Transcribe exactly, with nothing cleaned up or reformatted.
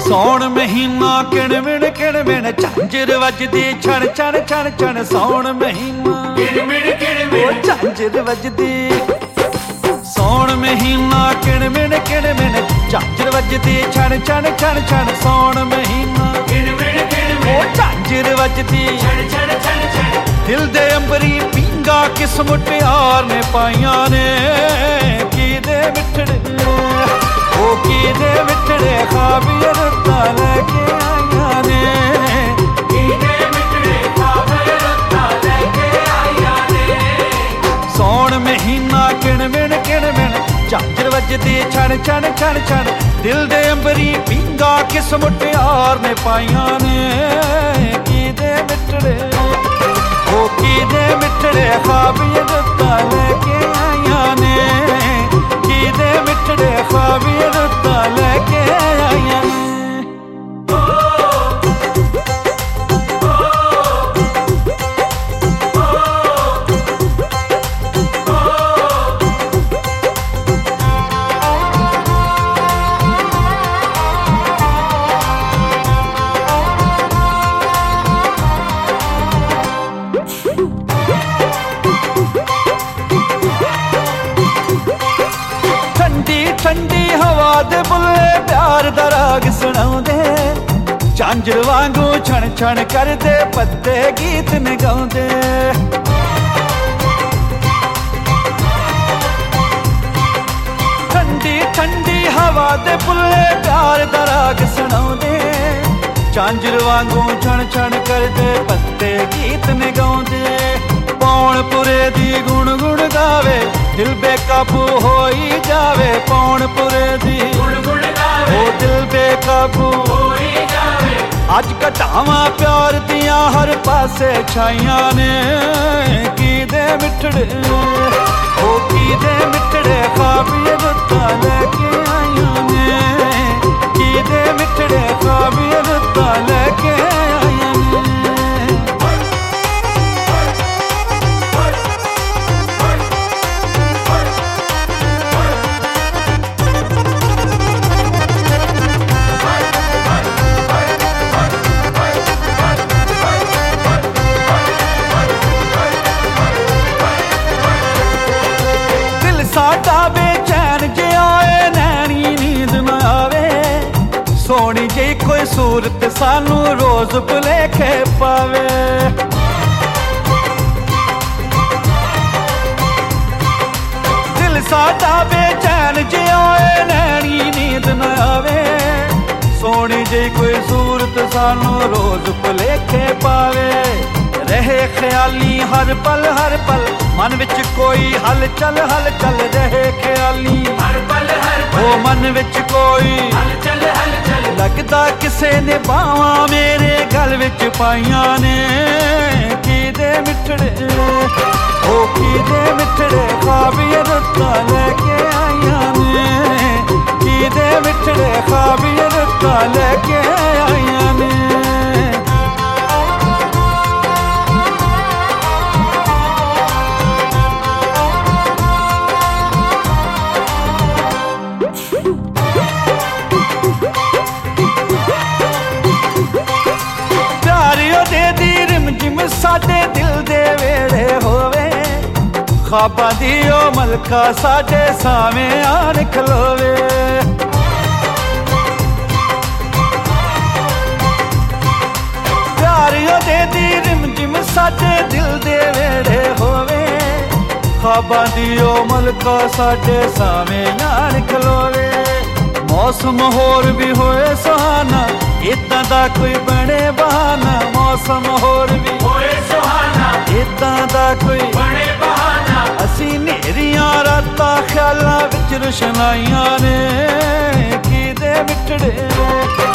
सौण महीना किणमिण किणमिण झांझर वजदी छण छण छण छण सौण महीना किणमिण किणमिण झांझर वजदी सौण महीना किणमिण किणमिण झांझर वजदी छण छण छण छण सौण महीना किणमिण किणमिण झांझर वजदी छण छण छण छण दिल दे अंबरी पींगा किस मुटियार ने पाइया ने की दे मिठड़े ओ की दे मिठड़े खाबियर ता लेके आइया ने की दे मिठड़े खाबियर ता लेके आइया ने सौण महीना किणमिण किणमिण झांझर वजदी छण छण छण छण दिल दे अंबरी पींगा किस मुटियार ने पाइया ने की दे मिठड़े ओ की दे मिठड़े खाबियर ता लेके आइया ने की दे मिठड़े खाबियर ता लेके आइया ने ठंडी हवा दे बुल्ले प्यार दा राग सुनाउंदे झांझर वांगू छण छण करदे पत्ते गीत ने गाउंदे ठंडी ठंडी हवा दे बुल्ले प्यार दा राग सुनाउंदे झांझर वांगू छण छण करदे पत्ते गीत ने गाउंदे पौणपुरे दी गुण गुण गावे दिल बेकाबू होई जावे पौणपुरे दी गुण गुण गावे ओ दिल बेकाबू होई जावे अज घटावां प्यार दियां हर पासे छाइयां ने की दे मिठड़े ओ की दे मिठड़े खाबियर ता लेके आइया ने की दे मिठड़े खाबियर ता लेके आइया ने साडा बेचैन जे आए नैनी नींद न आवे सोनी जी कोई सूरत सानू रोज भुलेखे पावे दिल साडा बेचैन जे आए नैनी नींद न आवे सोनी जी कोई सूरत सानू रोज भुलेखे पावे रहे ख्याली हर पल हर पल मन विच कोई हलचल हलचल रहे ख्याली हर पल हर पल ओ मन विच कोई हलचल हलचल लगदा किसे ने बावां मेरे गल विच पाइया ने की दे मिठड़े ओ की दे मिठड़े खाबियर ता लेके आइया ने की दे मिठड़े खाबियर ता लेके आइया ने साडे दिल दे वेड़े होवे ख्वाबां दी ओ मलका साडे सामे आन खलोवे प्यारियों दे दी रिम जिम साडे दिल दे वेड़े होवे ख्वाबां दी ओ मलका साडे सामे आन खलोवे मौसम होर भी होए सुहाना इदां दा कोई बने बहाना मौसम होर भी होए सुहाना इदां दा कोई बने बहाना असी नेरियां रातां ख्यालां विच रुशनाइयां ने की दे मिठड़े